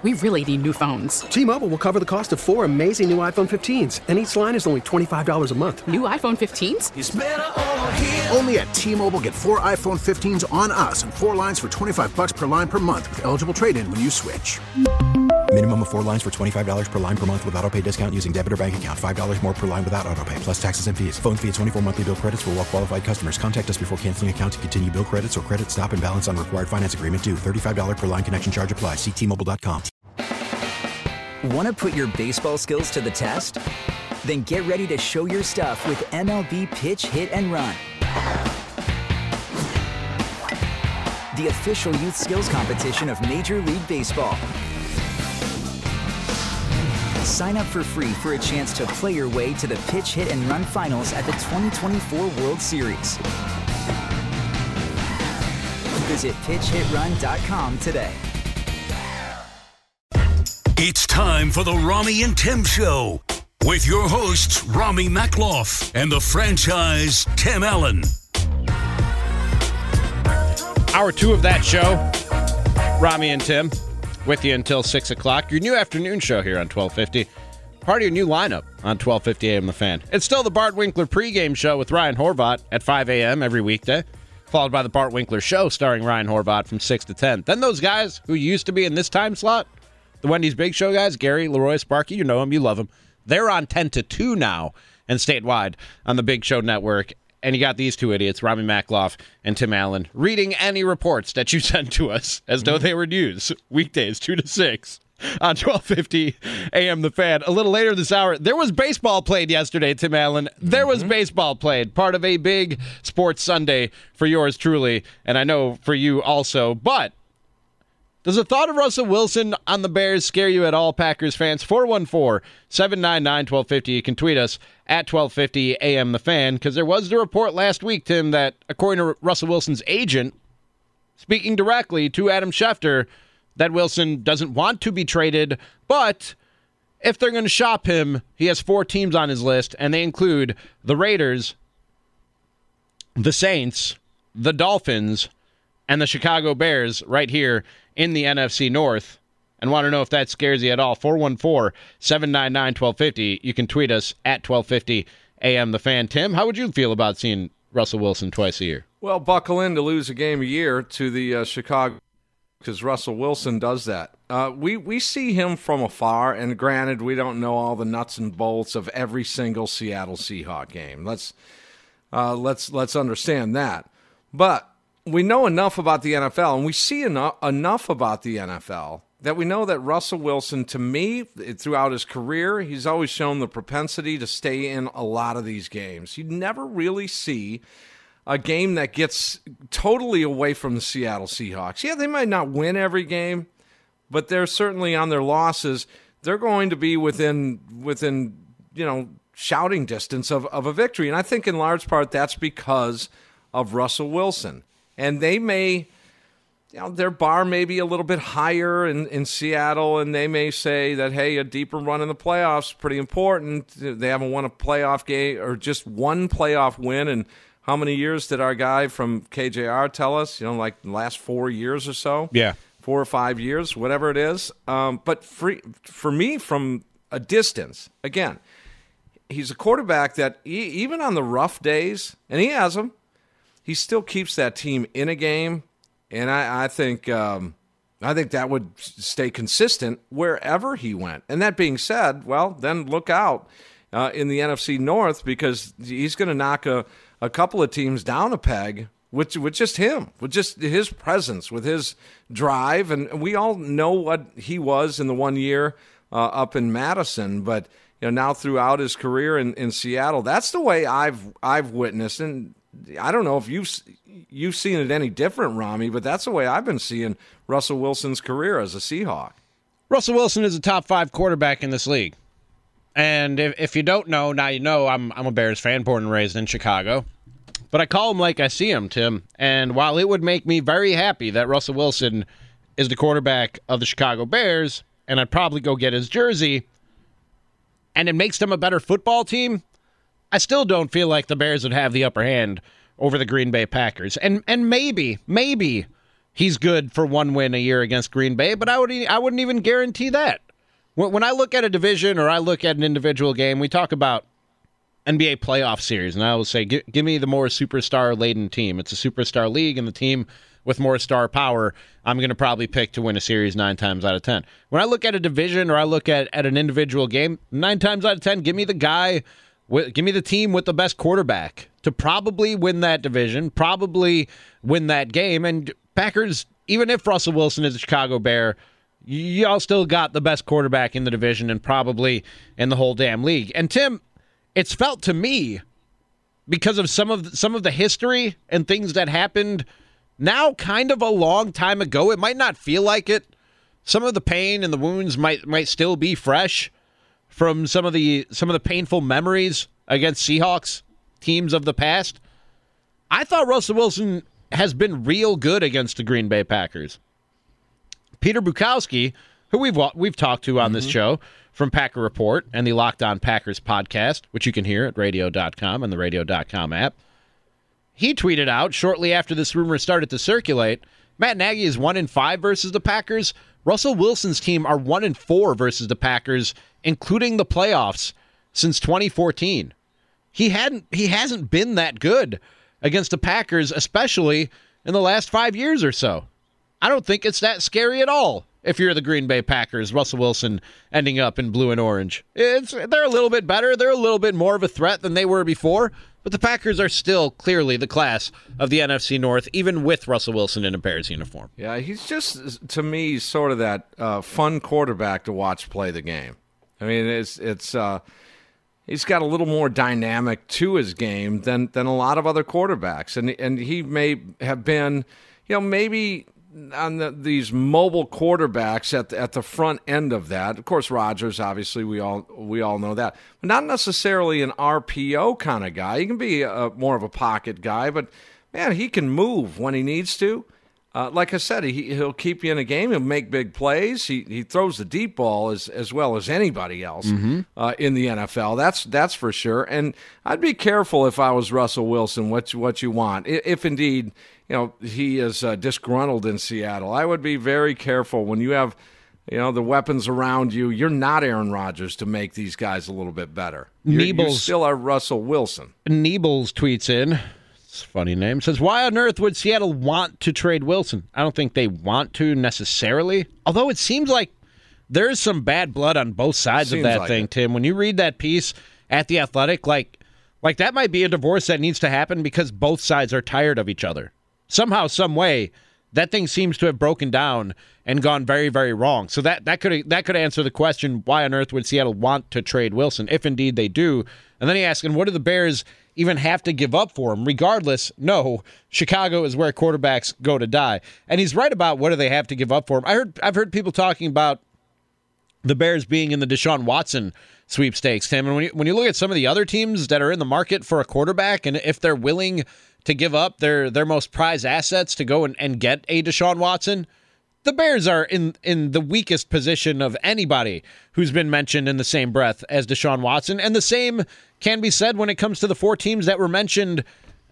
We really need new phones. T-Mobile will cover the cost of 4 amazing new iPhone 15s, and each line is only $25 a month. New iPhone 15s? It's better over here. Only at T-Mobile, get 4 iPhone 15s on us and 4 lines for $25 per line per month with eligible trade-in when you switch. Minimum of 4 lines for $25 per line per month with autopay discount using debit or bank account. $5 more per line without autopay, plus taxes and fees. Phone fee at 24 monthly bill credits for well-qualified customers. Contact us before canceling account to continue bill credits or credit stop and balance on required finance agreement due. $35 per line connection charge applies. See T-Mobile.com. Want to put your baseball skills to the test? Then get ready to show your stuff with MLB Pitch, Hit, and Run. The official youth skills competition of Major League Baseball. Sign up for free for a chance to play your way to the Pitch, Hit, and Run finals at the 2024 World Series. Visit pitchhitrun.com today. It's time for the Rami and Tim Show with your hosts, Rami Makloff and the franchise, Tim Allen. Hour 2 of that show, Rami and Tim, with you until 6 o'clock. Your new afternoon show here on 1250. Part of your new lineup on 1250 AM The Fan. It's still the Bart Winkler pregame show with Ryan Horvat at 5 a.m. every weekday, followed by the Bart Winkler show starring Ryan Horvat from 6 to 10. Then those guys who used to be in this time slot, the Wendy's Big Show guys, Gary, Leroy, Sparky, you know them, you love them. They're on 10 to 2 now and statewide on the Big Show Network. And you got these two idiots, Rami Makloff and Tim Allen, reading any reports that you send to us as though they were news. Weekdays, 2 to 6 on 1250 AM The Fan. A little later this hour, there was baseball played yesterday, Tim Allen. There was baseball played, part of a big sports Sunday for yours truly, and I know for you also. But does the thought of Russell Wilson on the Bears scare you at all, Packers fans? 414-799-1250. You can tweet us at 1250 AM The Fan, because there was the report last week, Tim, that according to Russell Wilson's agent, speaking directly to Adam Schefter, that Wilson doesn't want to be traded, but if they're going to shop him, he has 4 teams on his list, and they include the Raiders, the Saints, the Dolphins, and the Chicago Bears right here in the NFC North. And want to know if that scares you at all. 414-799-1250. You can tweet us at 1250 AM The Fan. Tim, how would you feel about seeing Russell Wilson twice a year? Well, buckle in to lose a game a year to the Chicago, because Russell Wilson does that. We see him from afar, and granted, we don't know all the nuts and bolts of every single Seattle Seahawks game. Let's understand that. But we know enough about the NFL, and we see enough about the NFL that we know that Russell Wilson, to me, throughout his career, he's always shown the propensity to stay in a lot of these games. You never really see a game that gets totally away from the Seattle Seahawks. Yeah, they might not win every game, but they're certainly on their losses. They're going to be within shouting distance of a victory. And I think in large part that's because of Russell Wilson. And they may, their bar may be a little bit higher in Seattle, and they may say that, hey, a deeper run in the playoffs is pretty important. They haven't won a playoff game or just one playoff win. And how many years did our guy from KJR tell us? Like the last 4 years or so? Yeah. 4 or 5 years, whatever it is. But for me, from a distance, again, he's a quarterback that even on the rough days, and he has them, he still keeps that team in a game, and I think that would stay consistent wherever he went. And that being said, well, then look out in the NFC North, because he's going to knock a couple of teams down a peg with just him, with just his presence, with his drive. And we all know what he was in the 1 year up in Madison, but now throughout his career in Seattle, that's the way I've witnessed. And I don't know if you've seen it any different, Rami, but that's the way I've been seeing Russell Wilson's career as a Seahawk. Russell Wilson is a top 5 quarterback in this league. And if you don't know, now you know. I'm a Bears fan, born and raised in Chicago. But I call him like I see him, Tim. And while it would make me very happy that Russell Wilson is the quarterback of the Chicago Bears, and I'd probably go get his jersey, and it makes them a better football team, I still don't feel like the Bears would have the upper hand over the Green Bay Packers. And maybe he's good for one win a year against Green Bay, but I wouldn't even guarantee that. When I look at a division or I look at an individual game, we talk about NBA playoff series, and I will say, give me the more superstar-laden team. It's a superstar league, and the team with more star power, I'm going to probably pick to win a series 9 times out of 10. When I look at a division or I look at an individual game, 9 times out of 10, give me the team with the best quarterback to probably win that division, probably win that game. And Packers, even if Russell Wilson is a Chicago Bear, y'all still got the best quarterback in the division and probably in the whole damn league. And Tim, it's felt to me, because of some of the history and things that happened now kind of a long time ago. It might not feel like it. Some of the pain and the wounds might still be fresh from some of the painful memories against Seahawks teams of the past. I thought Russell Wilson has been real good against the Green Bay Packers. Peter Bukowski, who we've talked to on this show from Packer Report and the Locked On Packers podcast, which you can hear at radio.com and the radio.com app, he tweeted out shortly after this rumor started to circulate, Matt Nagy is 1-5 versus the Packers. Russell Wilson's team are 1-4 versus the Packers, including the playoffs, since 2014. He hasn't been that good against the Packers, especially in the last 5 years or so. I don't think it's that scary at all if you're the Green Bay Packers, Russell Wilson ending up in blue and orange. They're a little bit better. They're a little bit more of a threat than they were before, but the Packers are still clearly the class of the NFC North, even with Russell Wilson in a Bears uniform. Yeah, he's just, to me, sort of that fun quarterback to watch play the game. I mean, he's got a little more dynamic to his game than a lot of other quarterbacks, and he may have been, maybe on these mobile quarterbacks at the front end of that. Of course, Rodgers, obviously, we all know that, but not necessarily an RPO kind of guy. He can be more of a pocket guy, but man, he can move when he needs to. Like I said, he'll keep you in a game. He'll make big plays. He throws the deep ball as well as anybody else in the NFL. That's for sure. And I'd be careful if I was Russell Wilson. What you want, if indeed he is disgruntled in Seattle, I would be very careful when you have the weapons around you. You're not Aaron Rodgers to make these guys a little bit better. You still are Russell Wilson. Niebles tweets in. It's a funny name. Says, why on earth would Seattle want to trade Wilson? I don't think they want to necessarily. Although it seems like there's some bad blood on both sides of that thing, Tim. When you read that piece at The Athletic, like that might be a divorce that needs to happen because both sides are tired of each other. Somehow, some way, that thing seems to have broken down and gone very, very wrong. So that could answer the question, why on earth would Seattle want to trade Wilson, if indeed they do? And then he asks, and what do the Bears even have to give up for him? Regardless, no, Chicago is where quarterbacks go to die. And he's right about what do they have to give up for him. I've heard people talking about the Bears being in the Deshaun Watson sweepstakes, Tim. And when you look at some of the other teams that are in the market for a quarterback, and if they're willing to give up their most prized assets to go and get a Deshaun Watson, the Bears are in the weakest position of anybody who's been mentioned in the same breath as Deshaun Watson. And the same can be said when it comes to the 4 teams that were mentioned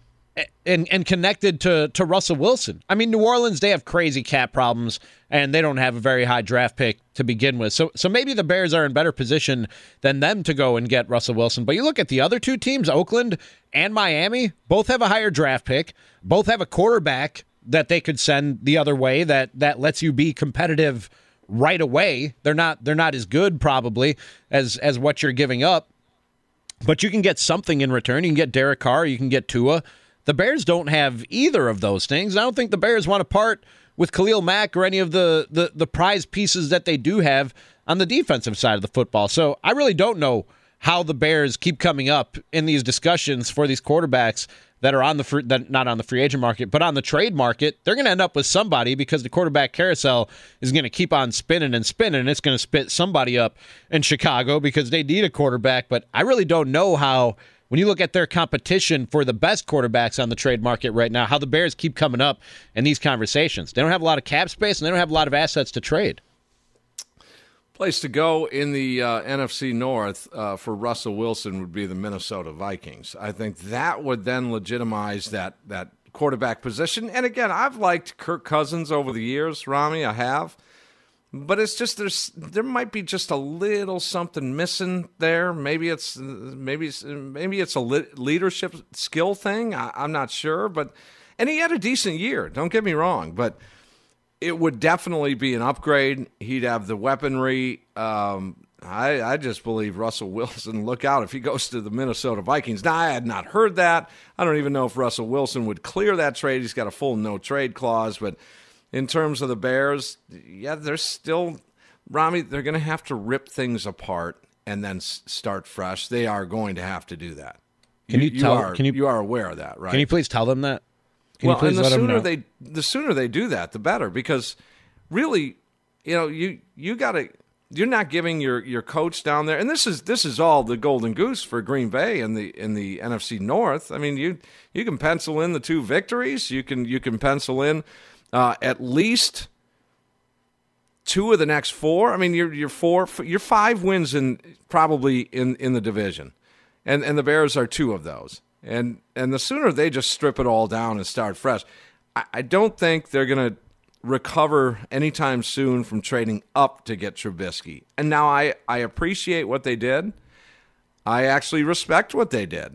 and connected to Russell Wilson. I mean, New Orleans, they have crazy cap problems, and they don't have a very high draft pick to begin with. So maybe the Bears are in better position than them to go and get Russell Wilson. But you look at the other 2 teams, Oakland and Miami, both have a higher draft pick, both have a quarterback that they could send the other way that lets you be competitive right away. They're not as good probably as what you're giving up, but you can get something in return. You can get Derek Carr, you can get Tua. The Bears don't have either of those things. I don't think the Bears want to part with Khalil Mack or any of the prize pieces that they do have on the defensive side of the football. So I really don't know how the Bears keep coming up in these discussions for these quarterbacks that are not on the free agent market, but on the trade market. They're going to end up with somebody because the quarterback carousel is going to keep on spinning and spinning, and it's going to spit somebody up in Chicago because they need a quarterback. But I really don't know how, when you look at their competition for the best quarterbacks on the trade market right now, how the Bears keep coming up in these conversations. They don't have a lot of cap space, and they don't have a lot of assets to trade. Place to go in the NFC North for Russell Wilson would be the Minnesota Vikings. I think that would then legitimize that quarterback position. And again, I've liked Kirk Cousins over the years, Rami, I have. But it's just there might be just a little something missing there. Maybe it's a leadership skill thing. I'm not sure, and he had a decent year. Don't get me wrong, but it would definitely be an upgrade. He'd have the weaponry. I just believe Russell Wilson. Look out if he goes to the Minnesota Vikings. Now, I had not heard that. I don't even know if Russell Wilson would clear that trade. He's got a full no trade clause, but. In terms of the Bears, yeah, they're still, Rami, they're going to have to rip things apart and then start fresh. They are going to have to do that. You are aware of that, right? Can you please tell them that? And the sooner they do that, the better. Because really, you're not giving your coach down there, and this is all the golden goose for Green Bay in the NFC North. I mean, you can pencil in the 2 victories. You can pencil in. At least 2 of the next 4. I mean, you're 5 wins probably in the division, and the Bears are 2 of those. And the sooner they just strip it all down and start fresh, I don't think they're going to recover anytime soon from trading up to get Trubisky. And now I appreciate what they did. I actually respect what they did.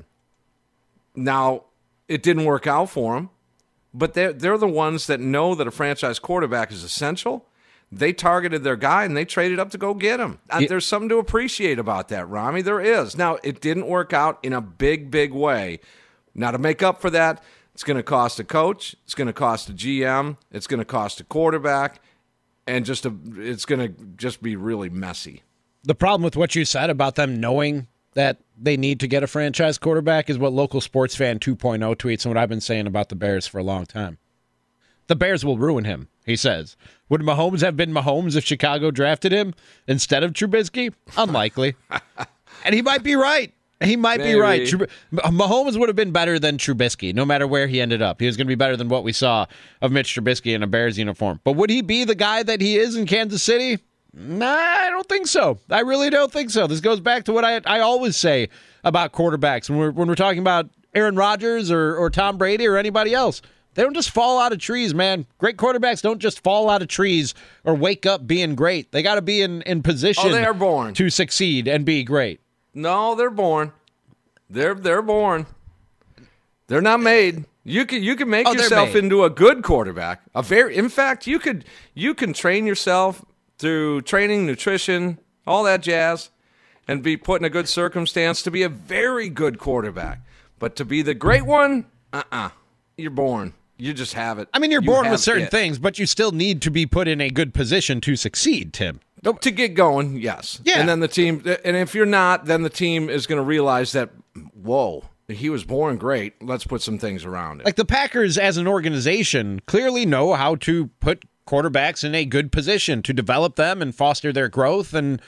Now it didn't work out for them. But they're the ones that know that a franchise quarterback is essential. They targeted their guy, and they traded up to go get him. There's something to appreciate about that, Rami. There is. Now, it didn't work out in a big, big way. Now, to make up for that, it's going to cost a coach. It's going to cost a GM. It's going to cost a quarterback. And it's going to just be really messy. The problem with what you said about them knowing that they need to get a franchise quarterback is what Local Sports Fan 2.0 tweets and what I've been saying about the Bears for a long time. The Bears will ruin him, he says. Would Mahomes have been Mahomes if Chicago drafted him instead of Trubisky? Unlikely. And he might be right. He might be right. Mahomes would have been better than Trubisky, no matter where he ended up. He was going to be better than what we saw of Mitch Trubisky in a Bears uniform. But would he be the guy that he is in Kansas City? Nah, I don't think so. I really don't think so. This goes back to what I always say about quarterbacks when we're talking about Aaron Rodgers or Tom Brady or anybody else. They don't just fall out of trees, man. Great quarterbacks don't just fall out of trees or wake up being great. They got to be in position they are born to succeed and be great. No, they're born. They're born. They're not made. You can make yourself into a good quarterback. In fact, you can train yourself through training, nutrition, all that jazz, and be put in a good circumstance to be a very good quarterback. But to be the great one, you're born. You just have it. I mean, you're born with certain things, but you still need to be put in a good position to succeed, Tim. To get going, yes. Yeah. And then the team, and if you're not, then the team is going to realize that, whoa, he was born great. Let's put some things around it. Like the Packers as an organization clearly know how to put quarterbacks in a good position to develop them and foster their growth and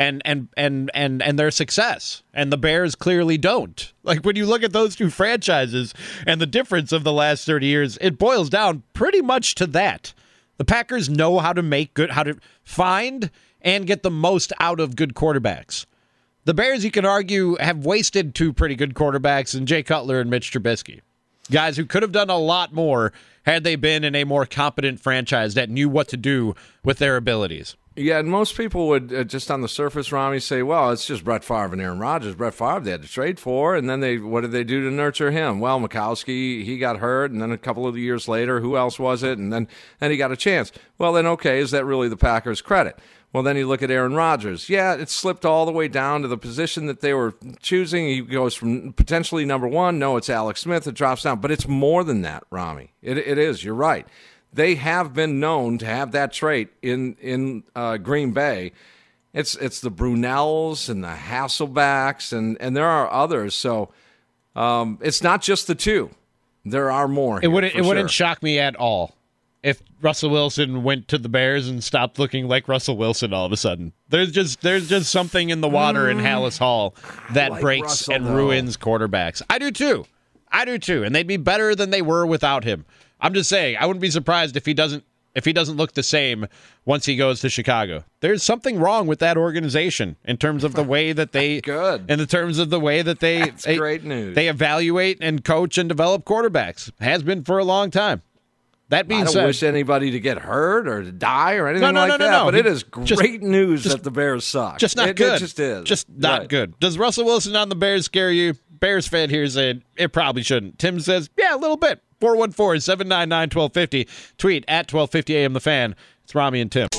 their success. And the Bears clearly don't. Like when you look at those 2 franchises and the difference of the last 30 years, it boils down pretty much to that. The Packers know how to find and get the most out of good quarterbacks. The Bears, you can argue, have wasted 2 pretty good quarterbacks in Jay Cutler and Mitch Trubisky. Guys who could have done a lot more had they been in a more competent franchise that knew what to do with their abilities. Yeah, and most people would, just on the surface, Rami, say, well, it's just Brett Favre and Aaron Rodgers. Brett Favre they had to trade for, and then what did they do to nurture him? Well, Mikowski, he got hurt, and then a couple of years later, who else was it? And then he got a chance. Well, then, okay, is that really the Packers' credit? Well, then you look at Aaron Rodgers. Yeah, it slipped all the way down to the position that they were choosing. He goes from potentially number 1. No, it's Alex Smith. It drops down. But it's more than that, Rami. It is. You're right. They have been known to have that trait in Green Bay. It's the Brunells and the Hasselbacks, and there are others. So it's not just the 2. There are more. It wouldn't shock me at all if Russell Wilson went to the Bears and stopped looking like Russell Wilson all of a sudden. There's just something in the water in Hallis Hall that like breaks Russell, and ruins quarterbacks. I do too. And they'd be better than they were without him. I'm just saying, I wouldn't be surprised if he doesn't if he doesn't look the same once he goes to Chicago. There's something wrong with that organization in terms of the way that they Good. in the terms of the way that That's great news. They evaluate and coach and develop quarterbacks. Has been for a long time. That being I don't said, wish anybody to get hurt or to die or anything No, like that, no. but it is great Just- news that the Bears suck. just not it, good. It just is. Just not Right. good. Does Russell Wilson on the Bears scare you? Bears fan here said it probably shouldn't. Tim says, yeah, a little bit. 414-799-1250. Tweet at 1250 AM The Fan. It's Rami and Tim.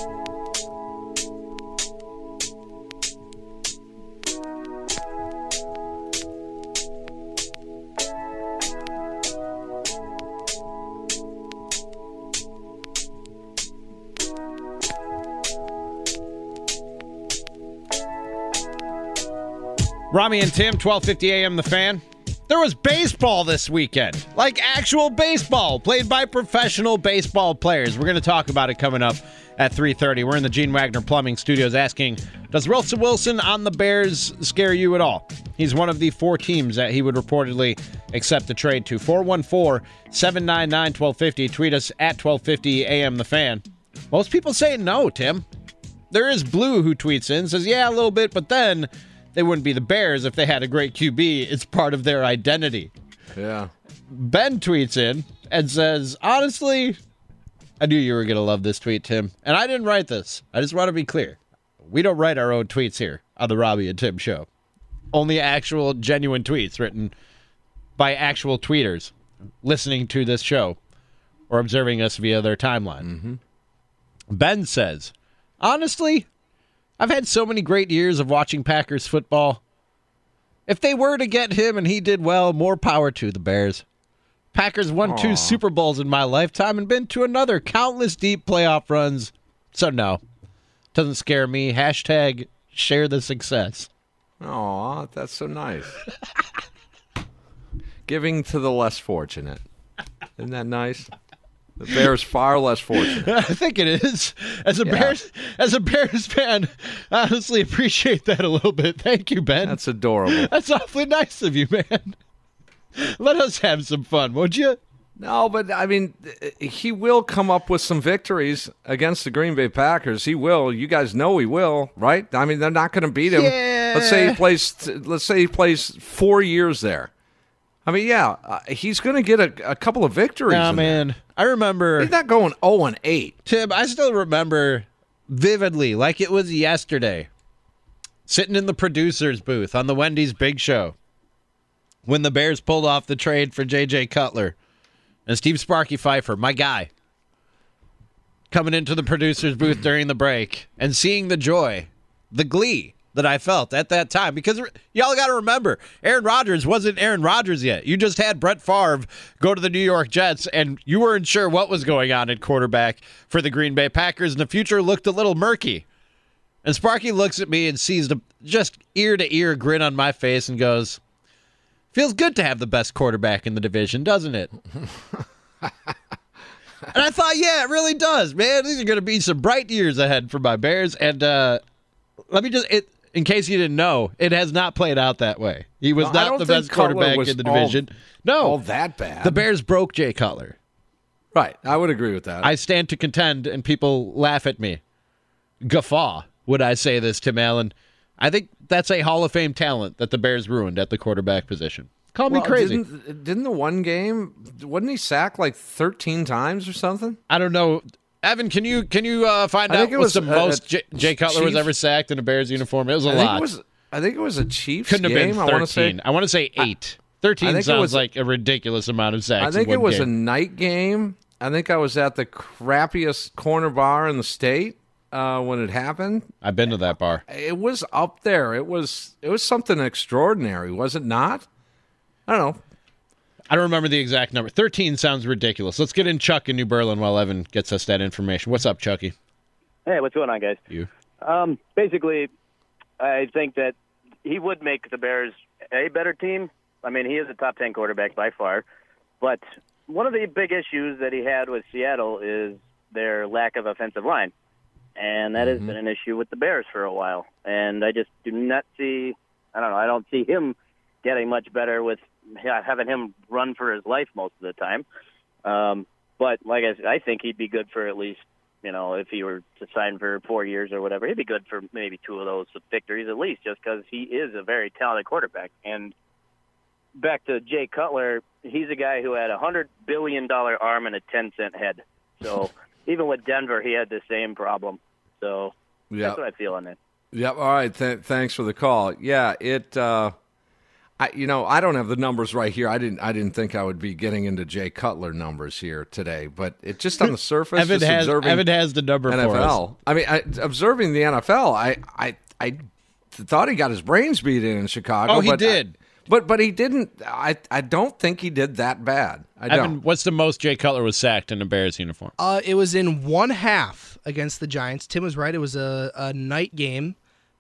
Rami and Tim, 1250 AM The Fan. There was baseball this weekend, like actual baseball, played by professional baseball players. We're going to talk about it coming up at 3:30. We're in the Gene Wagner Plumbing Studios asking, does Russell Wilson on the Bears scare you at all? He's one of the 4 teams that he would reportedly accept a trade to. 414-799-1250. Tweet us at 1250 AM The Fan. Most people say no, Tim. There is Blue who tweets in, says, yeah, a little bit, but then they wouldn't be the Bears if they had a great QB. It's part of their identity. Yeah. Ben tweets in and says, honestly, I knew you were going to love this tweet, Tim. And I didn't write this. I just want to be clear. We don't write our own tweets here on the Robbie and Tim show. Only actual, genuine tweets written by actual tweeters listening to this show or observing us via their timeline. Mm-hmm. Ben says, honestly, I've had so many great years of watching Packers football. If they were to get him and he did well, more power to the Bears. Packers won 2 Super Bowls in my lifetime and been to another countless deep playoff runs. So no, doesn't scare me. Hashtag share the success. Aw, that's so nice. Giving to the less fortunate. Isn't that nice? The Bears far less fortunate. I think it is. As a Bears fan, I honestly appreciate that a little bit. Thank you, Ben. That's adorable. That's awfully nice of you, man. Let us have some fun, won't you? No, but I mean, he will come up with some victories against the Green Bay Packers. He will. You guys know he will, right? I mean, they're not going to beat him. Yeah. Let's say he plays 4 years there. I mean, yeah, he's going to get a couple of victories. Nah, man. There. I remember. He's not going 0-8. Tim, I still remember vividly, like it was yesterday, sitting in the producer's booth on the Wendy's Big Show when the Bears pulled off the trade for J.J. Cutler and Steve Sparky Pfeiffer, my guy, coming into the producer's booth during the break and seeing the joy, the glee that I felt at that time. Because y'all got to remember, Aaron Rodgers wasn't Aaron Rodgers yet. You just had Brett Favre go to the New York Jets, and you weren't sure what was going on at quarterback for the Green Bay Packers, and the future looked a little murky. And Sparky looks at me and sees the just ear-to-ear grin on my face and goes, feels good to have the best quarterback in the division, doesn't it? And I thought, yeah, it really does, man. These are going to be some bright years ahead for my Bears. And let me just, in case you didn't know, it has not played out that way. He was not the best quarterback in the division. All that bad. The Bears broke Jay Cutler. Right. I would agree with that. I stand to contend, and people laugh at me. Guffaw, would I say this, Tim Allen. I think that's a Hall of Fame talent that the Bears ruined at the quarterback position. Call me crazy. Didn't the one game, wasn't he sacked like 13 times or something? I don't know. Evan, can you find out what's the most Jay Cutler was ever sacked in a Bears uniform? It was a lot. I think it was a Chiefs Couldn't game. have been 13. I want to say 8. 13 sounds like a ridiculous amount of sacks. I think in it was game. a night game. I think I was at the crappiest corner bar in the state when it happened. I've been to that bar. It was up there. It was something extraordinary, was it not? I don't know. I don't remember the exact number. 13 sounds ridiculous. Let's get in Chuck in New Berlin while Evan gets us that information. What's up, Chucky? Hey, what's going on, guys? You. Basically, I think that he would make the Bears a better team. I mean, he is a top 10 quarterback by far. But one of the big issues that he had with Seattle is their lack of offensive line. And that has been an issue with the Bears for a while. And I just do not see, I don't see him getting much better with having him run for his life most of the time. But like I said, I think he'd be good for at least, if he were to sign for 4 years or whatever, he'd be good for maybe 2 of those victories at least, just because he is a very talented quarterback. And back to Jay Cutler, he's a guy who had a $100 billion arm and a 10-cent head. So even with Denver, he had the same problem. So that's what I feel on that. Yep. All right. Thanks for the call. Yeah. I don't have the numbers right here. I didn't think I would be getting into Jay Cutler numbers here today, but it just on the surface. Evan has the number NFL. for us. I mean, observing the NFL, I thought he got his brains beat in Chicago. Oh, he did. But he didn't. I don't think he did that bad. Evan, what's the most Jay Cutler was sacked in a Bears uniform? It was in one half against the Giants. Tim was right. It was a night game.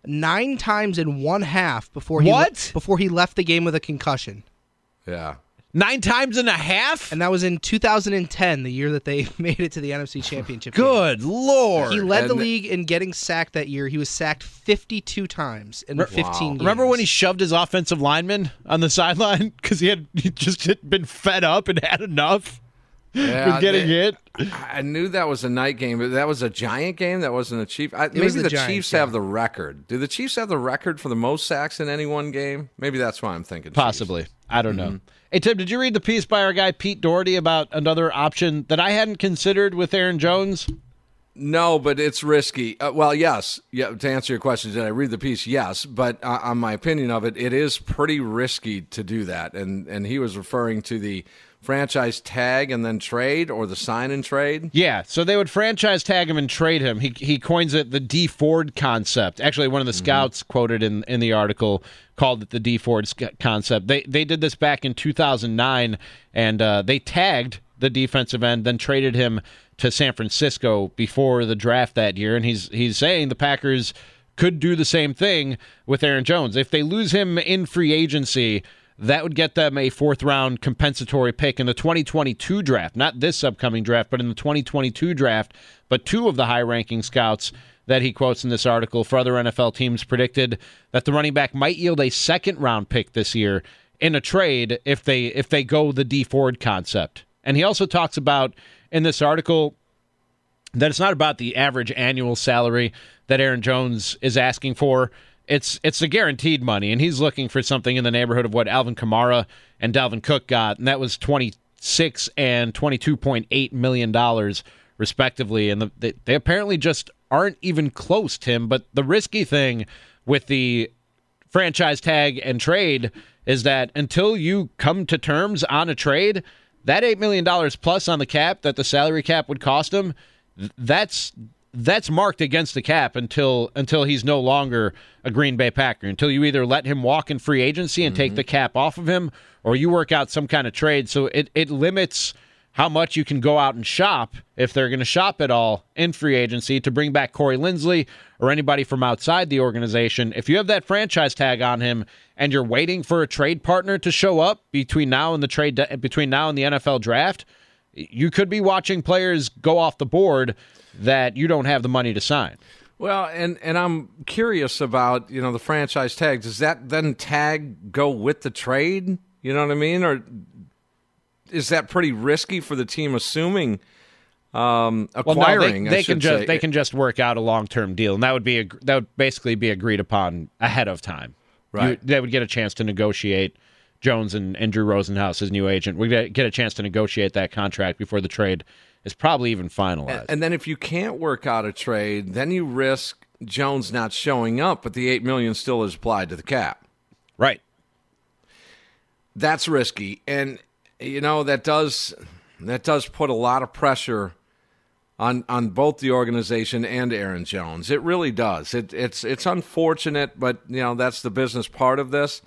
9 times in one half before he left the game with a concussion. Yeah. 9 times in a half? And that was in 2010, the year that they made it to the NFC Championship Good game. Lord. He led the league in getting sacked that year. He was sacked 52 times in 15 games. Remember when he shoved his offensive lineman on the sideline because he just been fed up and had enough with getting hit? I knew that was a night game, but that was a Giant game. That wasn't a Chief. Maybe the Chiefs have the record. Do the Chiefs have the record for the most sacks in any one game? Maybe that's why I'm thinking possibly. Chiefs. I don't know. Hey, Tim, did you read the piece by our guy Pete Doherty about another option that I hadn't considered with Aaron Jones? No, but it's risky. Well, yes. Yeah, to answer your question, did I read the piece? Yes, but on my opinion of it, it is pretty risky to do that. And he was referring to the franchise tag and then trade, or the sign and trade? Yeah, so they would franchise tag him and trade him. He coins it the D Ford concept. Actually, one of the scouts quoted in the article called it the D Ford concept. They did this back in 2009, and they tagged the defensive end, then traded him to San Francisco before the draft that year. And he's saying the Packers could do the same thing with Aaron Jones. If they lose him in free agency, that would get them a 4th-round compensatory pick in the 2022 draft. Not this upcoming draft, but in the 2022 draft. But 2 of the high-ranking scouts that he quotes in this article for other NFL teams predicted that the running back might yield a 2nd-round pick this year in a trade if they go the D Ford concept. And he also talks about in this article that it's not about the average annual salary that Aaron Jones is asking for. It's the guaranteed money, and he's looking for something in the neighborhood of what Alvin Kamara and Dalvin Cook got, and that was $26 and $22.8 million, respectively. And they apparently just aren't even close, Tim. But the risky thing with the franchise tag and trade is that until you come to terms on a trade, that $8 million plus on the cap that the salary cap would cost him, that's marked against the cap until he's no longer a Green Bay Packer, until you either let him walk in free agency and take the cap off of him, or you work out some kind of trade. So it limits how much you can go out and shop, if they're going to shop at all in free agency, to bring back Corey Linsley or anybody from outside the organization. If you have that franchise tag on him and you're waiting for a trade partner to show up between now and the NFL draft, you could be watching players go off the board that you don't have the money to sign. Well, and I'm curious about, the franchise tag. Does that then tag go with the trade? You know what I mean? Or is that pretty risky for the team assuming acquiring? They can just work out a long-term deal, and that would basically be agreed upon ahead of time. Right. They would get a chance to negotiate. Jones and Drew Rosenhaus, his new agent, we get a chance to negotiate that contract before the trade is probably even finalized. And then if you can't work out a trade, then you risk Jones not showing up, but the $8 million still is applied to the cap. Right. That's risky, and that does put a lot of pressure on both the organization and Aaron Jones. It really does. It's unfortunate, but that's the business part of this.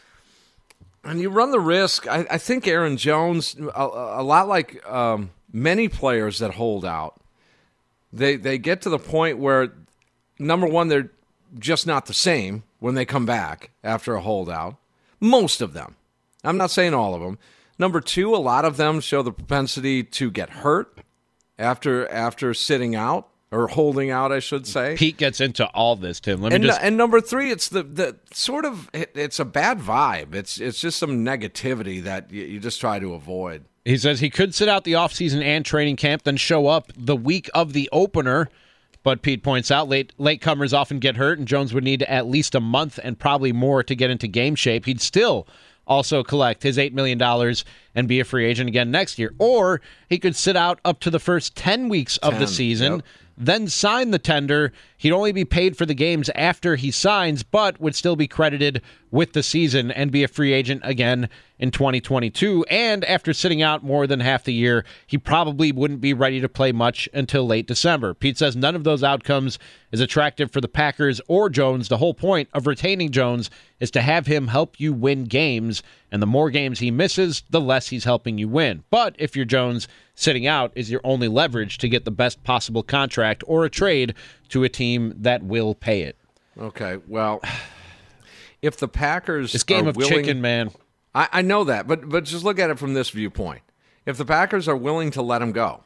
And you run the risk. I think Aaron Jones, a lot like many players that hold out, they get to the point where, number one, they're just not the same when they come back after a holdout. Most of them. I'm not saying all of them. Number two, a lot of them show the propensity to get hurt after sitting out. Or holding out, I should say. Pete gets into all this, Tim. And number three, it's the sort of it's a bad vibe. It's just some negativity that you just try to avoid. He says he could sit out the offseason and training camp, then show up the week of the opener. But Pete points out latecomers often get hurt, and Jones would need at least a month and probably more to get into game shape. He'd still also collect his $8 million and be a free agent again next year. Or he could sit out up to the first 10 weeks of the season, then sign the tender. He'd only be paid for the games after he signs, but would still be credited with the season and be a free agent again in 2022. And after sitting out more than half the year, he probably wouldn't be ready to play much until late December. Pete says none of those outcomes is attractive for the Packers or Jones. The whole point of retaining Jones is to have him help you win games, and the more games he misses, the less he's helping you win. But if you're Jones, sitting out is your only leverage to get the best possible contract or a trade to a team that will pay it. Okay, well, if the Packers this game are of willing, chicken, man. I know that, but just look at it from this viewpoint. If the Packers are willing to let him go,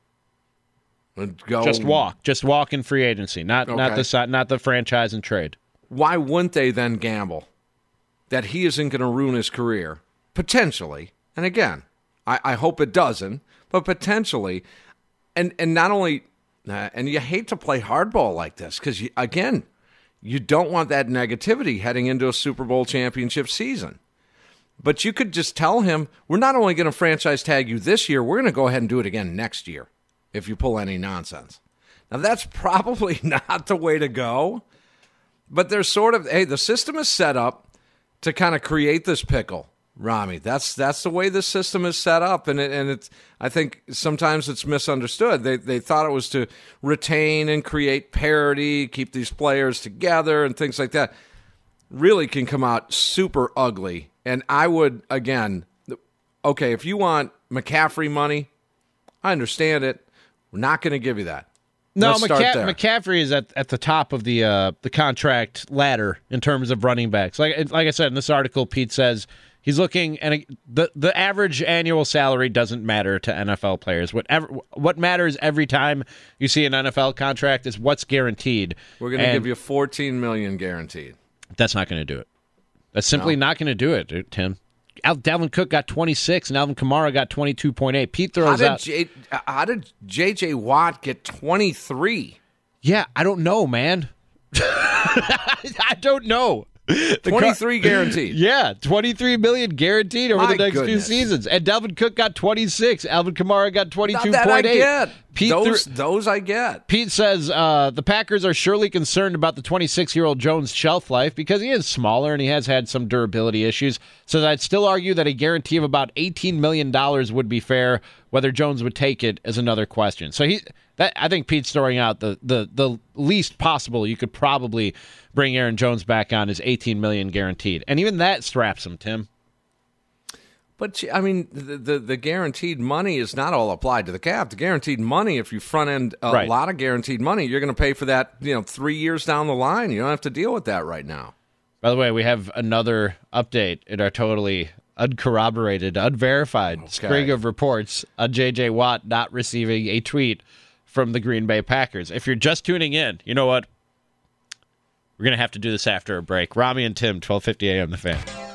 just walk in free agency, not the franchise and trade. Why wouldn't they then gamble that he isn't going to ruin his career potentially? And again, I hope it doesn't, but potentially, and not only. And you hate to play hardball like this because, again, you don't want that negativity heading into a Super Bowl championship season. But you could just tell him, we're not only going to franchise tag you this year, we're going to go ahead and do it again next year if you pull any nonsense. Now, that's probably not the way to go. But there's sort of, hey, the system is set up to kind of create this pickle. Rami, that's the way the system is set up, and it's. I think sometimes it's misunderstood. They thought it was to retain and create parity, keep these players together, and things like that. Really can come out super ugly. And I would again, okay, if you want McCaffrey money, I understand it. We're not going to give you that. No, McCaffrey is at the top of the contract ladder in terms of running backs. Like I said in this article, Pete says. He's looking, and the average annual salary doesn't matter to NFL players. What matters every time you see an NFL contract is what's guaranteed. We're going to give you $14 million guaranteed. That's not going to do it. That's simply not going to do it, Tim. Dalvin Cook got 26, and Alvin Kamara got 22.8. Pete throws out. How did J.J. Watt get 23? Yeah, I don't know, man. I don't know. 23 guaranteed. Yeah, $23 million guaranteed over the next few seasons. And Dalvin Cook got 26. Alvin Kamara got 22.8. That I get. Those I get. Pete says the Packers are surely concerned about the 26-year-old Jones' shelf life because he is smaller and he has had some durability issues. So I'd still argue that a guarantee of about $18 million would be fair. Whether Jones would take it is another question. So I think Pete's throwing out the least possible you could probably bring Aaron Jones back on is $18 million guaranteed, and even that straps him, Tim. But I mean, the guaranteed money is not all applied to the cap. The guaranteed money, if you front end a lot of guaranteed money, you're going to pay for that 3 years down the line. You don't have to deal with that right now. By the way, we have another update in our totally uncorroborated, unverified string of reports on J.J. Watt not receiving a tweet from the Green Bay Packers. If you're just tuning in, you know what? We're going to have to do this after a break. Rami and Tim, 12:50 a.m. The Fan.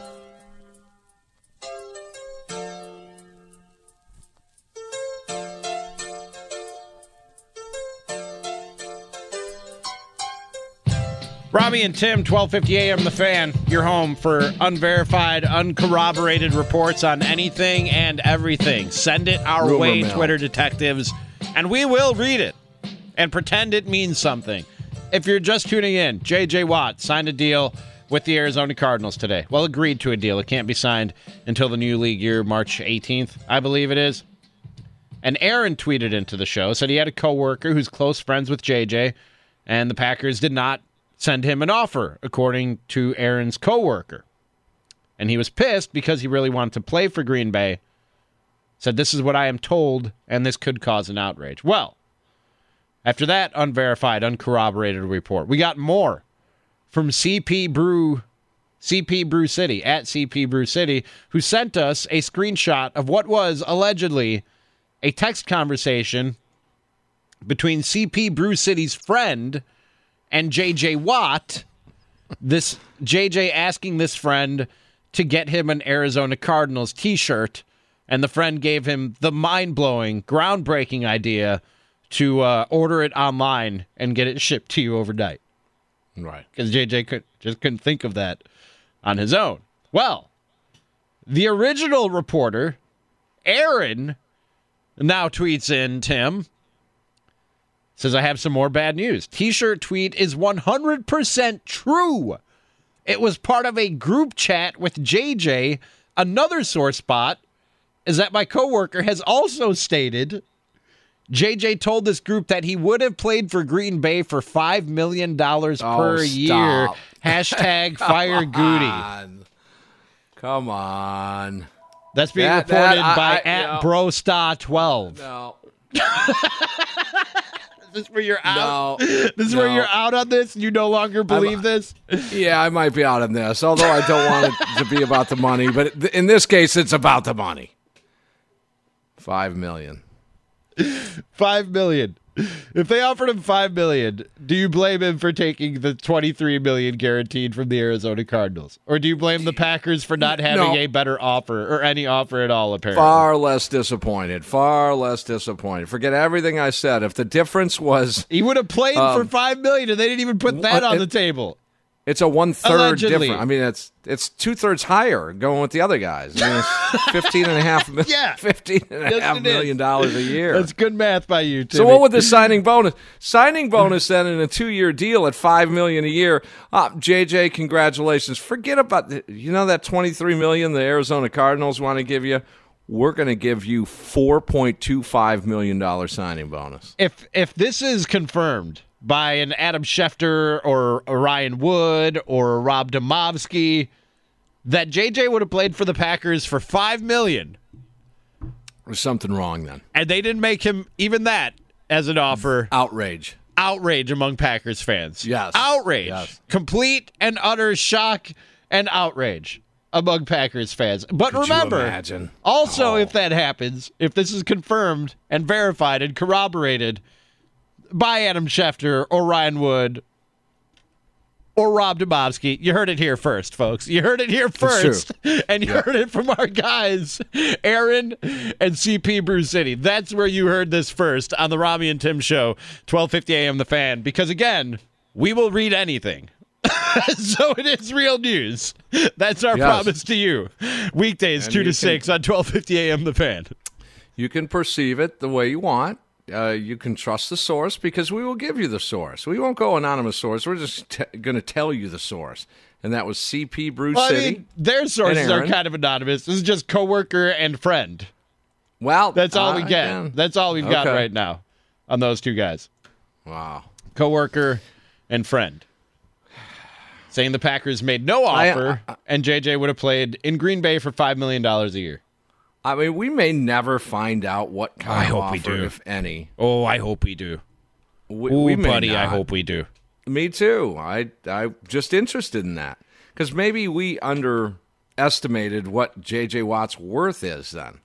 Rami and Tim, 12:50 a.m. The Fan. Your home for unverified, uncorroborated reports on anything and everything. Send it our way, Twitter detectives, and we will read it and pretend it means something. If you're just tuning in, J.J. Watt signed a deal with the Arizona Cardinals today. Well, agreed to a deal. It can't be signed until the new league year, March 18th, I believe it is. And Aaron tweeted into the show, said he had a coworker who's close friends with J.J., and the Packers did not send him an offer, according to Aaron's coworker. And he was pissed because he really wanted to play for Green Bay. Said, this is what I am told, and this could cause an outrage. Well, after that unverified, uncorroborated report, we got more from CP Brew City, at CP Brew City, who sent us a screenshot of what was allegedly a text conversation between CP Brew City's friend and J.J. Watt. This J.J. asking this friend to get him an Arizona Cardinals t-shirt and the friend gave him the mind-blowing, groundbreaking idea to order it online and get it shipped to you overnight. Right. Because JJ couldn't think of that on his own. Well, the original reporter, Aaron, now tweets in, Tim, says, I have some more bad news. T-shirt tweet is 100% true. It was part of a group chat with JJ. Another sore spot is that my coworker has also stated JJ told this group that he would have played for Green Bay for $5 million per year. Hashtag fire Goody. Come on. That's being reported by @BroStar12. No. Is this where you're out? No. This is where you're out on this? You no longer believe this? Yeah, I might be out on this, although I don't want it to be about the money. But in this case, it's about the money. $5 million. $5 million. If they offered him $5 million, do you blame him for taking the $23 million guaranteed from the Arizona Cardinals, or do you blame the Packers for not having a better offer or any offer at all? Apparently, far less disappointed. Forget everything I said. If the difference was, he would have played for $5 million, and they didn't even put that on the table. It's a 1/3 Allegedly. difference. I mean, it's 2/3 higher going with the other guys. I mean, it's $15.5 million a year. That's good math by you, Timmy. So what would the signing bonus? Signing bonus then in a 2-year deal at $5 million a year. JJ, congratulations. Forget about that $23 million the Arizona Cardinals want to give you. We're going to give you $4.25 million signing bonus. If this is confirmed by an Adam Schefter or a Ryan Wood or a Rob Demovsky, that JJ would have played for the Packers for $5 million. There's something wrong then. And they didn't make him even that as an offer. Outrage among Packers fans. Yes. Outrage. Yes. Complete and utter shock and outrage among Packers fans. But Could remember, you imagine? Also, if that happens, if this is confirmed and verified and corroborated by Adam Schefter or Ryan Wood or Rob Demovsky, you heard it here first, folks. You heard it here first, and you heard it from our guys, Aaron and CP Brew City. That's where you heard this first on the Rami and Tim Show, 12:50 a.m. The Fan. Because, again, we will read anything. So it is real news. That's our promise to you. Weekdays, 2 to 6 on 12:50 a.m. The Fan. You can perceive it the way you want. You can trust the source because we will give you the source. We won't go anonymous source. We're just going to tell you the source. And that was CP Brew City. I mean, their sources are kind of anonymous. This is just coworker and friend. Well, that's all we get. That's all we've got right now on those two guys. Wow. Coworker and friend. Saying the Packers made no offer, and JJ would have played in Green Bay for $5 million a year. I mean, we may never find out what kind of offer, if any. Oh, I hope we do. We may buddy, not. I hope we do. Me too. I'm just interested in that. Because maybe we underestimated what J.J. Watt's worth is then.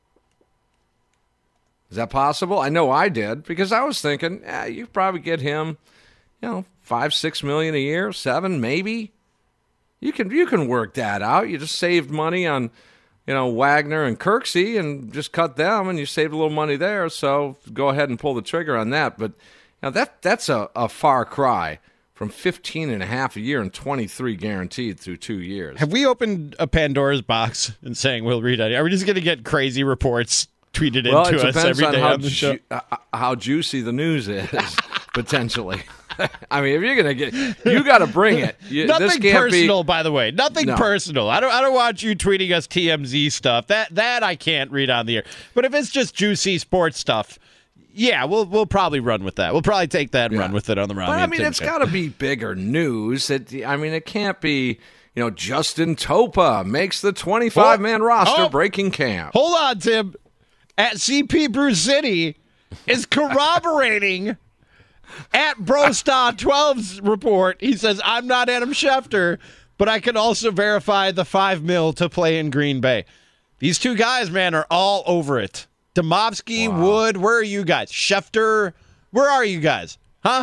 Is that possible? I know I did, because I was thinking, you probably get him, $5-6 million a year, $7 million, maybe. You can work that out. You just saved money on Wagner and Kirksey and just cut them, and you saved a little money there, so go ahead and pull the trigger on that. But that's a far cry from $15.5 a year and $23 guaranteed through 2 years. Have we opened a Pandora's box and saying we'll read it? Are we just going to get crazy reports tweeted into us every day on the show? How juicy the news is, potentially. I mean, if you're gonna you got to bring it. Nothing this can't personal, by the way. Nothing personal. I don't want you tweeting us TMZ stuff. That I can't read on the air. But if it's just juicy sports stuff, yeah, we'll probably run with that. We'll probably take that and run with it on the Rami. But I mean, it's got to be bigger news. It can't be. Justin Topa makes the 25-man roster breaking camp. Hold on, Tim. At CP Brew City is corroborating. At BroStar12's report, he says, I'm not Adam Schefter, but I can also verify the $5 million to play in Green Bay. These two guys, man, are all over it. Demovsky, Wood, where are you guys? Schefter, where are you guys? Huh?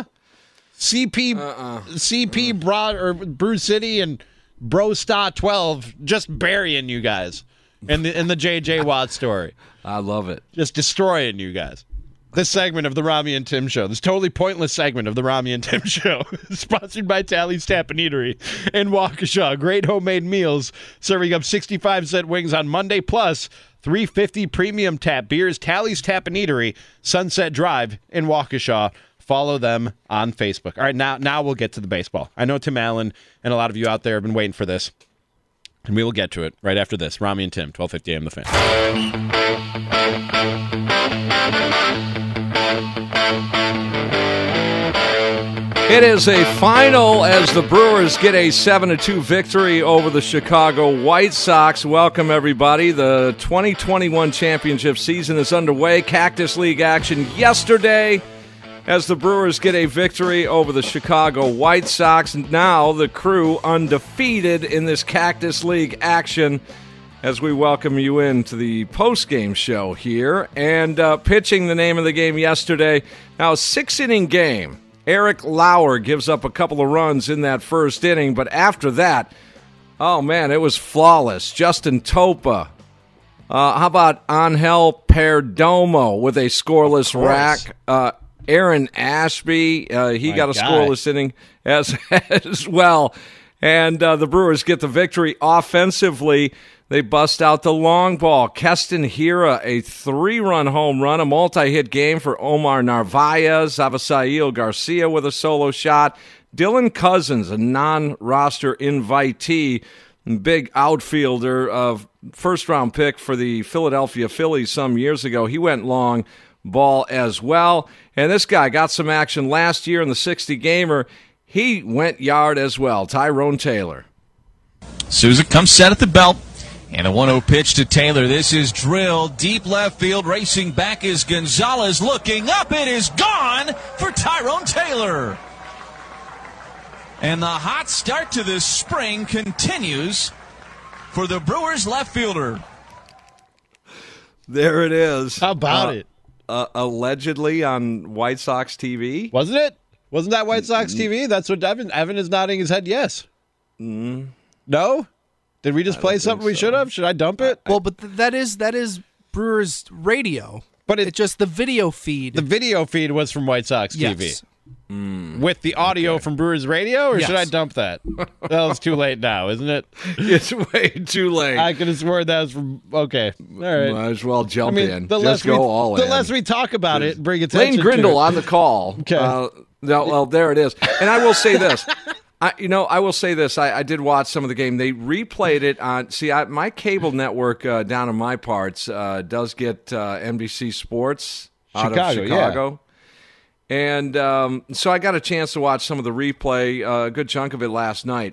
CP Brew City and BroStar12 just burying you guys. in the J.J. Watt story. I love it. Just destroying you guys. This segment of the Rami and Tim Show, this totally pointless segment of the Rami and Tim Show, is sponsored by Tally's Tap and Eatery in Waukesha. Great homemade meals, serving up 65-cent wings on Monday, plus $3.50 premium tap beers. Tally's Tap and Eatery, Sunset Drive in Waukesha. Follow them on Facebook. All right, now we'll get to the baseball. I know Tim Allen and a lot of you out there have been waiting for this, and we will get to it right after this. Rami and Tim, 12:50 a.m. The Fan. It is a final as the Brewers get a 7-2 victory over the Chicago White Sox. Welcome, everybody. The 2021 championship season is underway. Cactus League action yesterday as the Brewers get a victory over the Chicago White Sox. Now the Crew undefeated in this Cactus League action as we welcome you into the post-game show here. And pitching, the name of the game yesterday. Now, a 6-inning game. Eric Lauer gives up a couple of runs in that first inning, but after that, oh man, it was flawless. Justin Topa. How about Angel Perdomo with a scoreless rack? Aaron Ashby, he got a scoreless inning as well. And the Brewers get the victory offensively. They bust out the long ball. Keston Hiura, a 3-run home run, a multi-hit game for Omar Narvaez. Avisail Garcia with a solo shot. Dylan Cousins, a non-roster invitee, big outfielder, first-round pick for the Philadelphia Phillies some years ago. He went long ball as well. And this guy got some action last year in the 60-gamer. He went yard as well. Tyrone Taylor. Souza comes set at the belt. And a 1-0 pitch to Taylor. This is drilled deep left field. Racing back is Gonzalez. Looking up. It is gone for Tyrone Taylor. And the hot start to this spring continues for the Brewers left fielder. There it is. How about it? Allegedly on White Sox TV. Wasn't it? Wasn't that White Sox TV? That's what Evan is nodding his head yes. No? Did we just play something we should have? Should I dump it? Well, but that is Brewers radio. But it's just the video feed. The video feed was from White Sox TV. Yes. With the audio from Brewers radio, or should I dump that? Well, it's too late now, isn't it? It's way too late. I could have sworn that was from... Okay. All right. Might as well jump in. Just go all in. The less we talk about it, bring attention Lane Grindle to it. on the call. Okay. Well, there it is. And I will say this. I will say this. I did watch some of the game. They replayed it on. See, my cable network down in my parts does get NBC Sports out of Chicago. Yeah. And so I got a chance to watch some of the replay, a good chunk of it last night.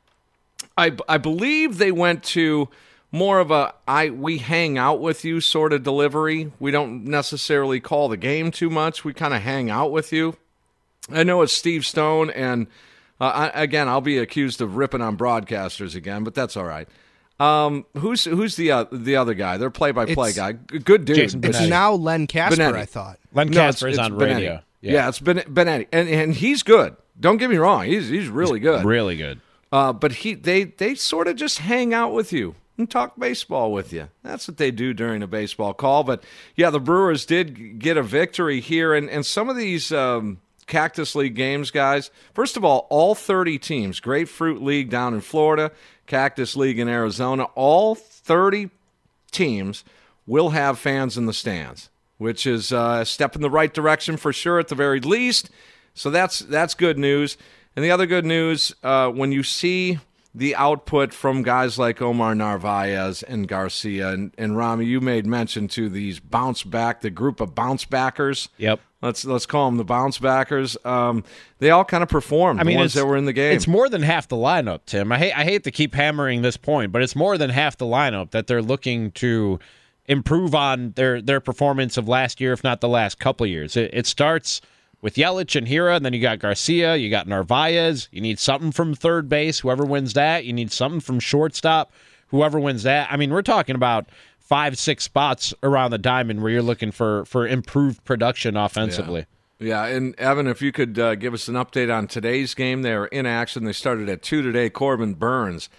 I believe they went to more of a we hang out with you sort of delivery. We don't necessarily call the game too much. We kind of hang out with you. I know it's Steve Stone and. Again, I'll be accused of ripping on broadcasters again, but that's all right. Who's the other guy? Their play-by-play guy. Good dude. Jason it's now Len Casper, Benetti. I thought. Len Casper is on radio. Yeah, it's Benetti. And he's good. Don't get me wrong. He's really good. Really good. But they sort of just hang out with you and talk baseball with you. That's what they do during a baseball call. But, yeah, the Brewers did get a victory here. And some of these Cactus League games, guys. First of all 30 teams, Grapefruit League down in Florida, Cactus League in Arizona, all 30 teams will have fans in the stands, which is a step in the right direction for sure at the very least. So that's good news. And the other good news, when you see the output from guys like Omar Narvaez and Garcia, and Rami, you made mention to these the group of bounce backers. Yep. Let's call them the bounce backers. They all kind of performed. The ones that were in the game. It's more than half the lineup, Tim. I hate to keep hammering this point, but it's more than half the lineup that they're looking to improve on their performance of last year, if not the last couple of years. It starts with Yelich and Hiura, and then you got Garcia, you got Narvaez. You need something from third base, whoever wins that. You need something from shortstop, whoever wins that. I mean, we're talking about 5-6 spots around the diamond where you're looking for improved production offensively. Yeah, and Evan, if you could give us an update on today's game. They're in action. They started at 2 today. Corbin Burns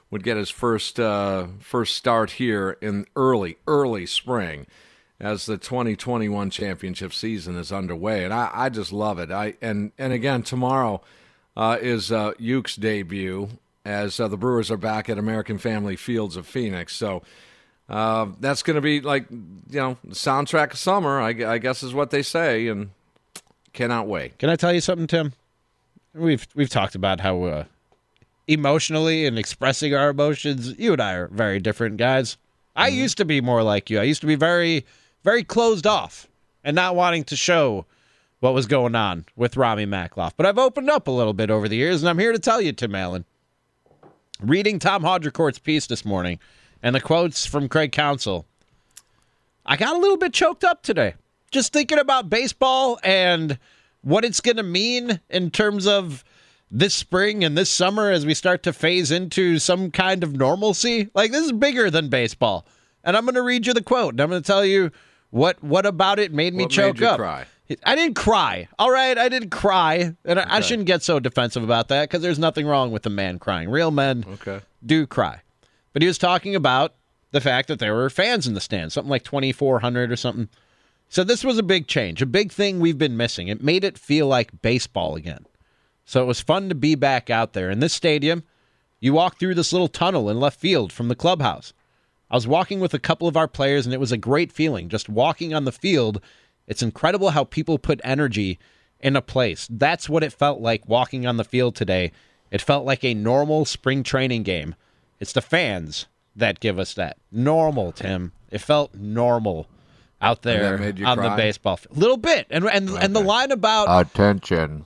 would get his first start here in early spring as the 2021 championship season is underway. And I just love it. And again, tomorrow is Uke's debut as the Brewers are back at American Family Fields of Phoenix. So that's going to be like, the soundtrack of summer, I guess is what they say, and cannot wait. Can I tell you something, Tim? We've talked about how emotionally and expressing our emotions, you and I are very different guys. I used to be more like you. I used to be very, very closed off and not wanting to show what was going on with Rami Makloff. But I've opened up a little bit over the years, and I'm here to tell you, Tim Allen, reading Tom Haudricourt's piece this morning and the quotes from Craig Counsell, I got a little bit choked up today. Just thinking about baseball and what it's going to mean in terms of this spring and this summer as we start to phase into some kind of normalcy. Like, this is bigger than baseball. And I'm going to read you the quote, and I'm going to tell you what about it made me choke made you up. Cry? I didn't cry. All right, I didn't cry. And I shouldn't get so defensive about that because there's nothing wrong with a man crying. Real men do cry. But he was talking about the fact that there were fans in the stands, something like 2,400 or something. So this was a big change, a big thing we've been missing. It made it feel like baseball again. So it was fun to be back out there. In this stadium, you walk through this little tunnel in left field from the clubhouse. I was walking with a couple of our players, and it was a great feeling just walking on the field. It's incredible how people put energy in a place. That's what it felt like walking on the field today. It felt like a normal spring training game. It's the fans that give us that. Normal, Tim. It felt normal out there on the baseball field. A little bit. And the line about... Attention.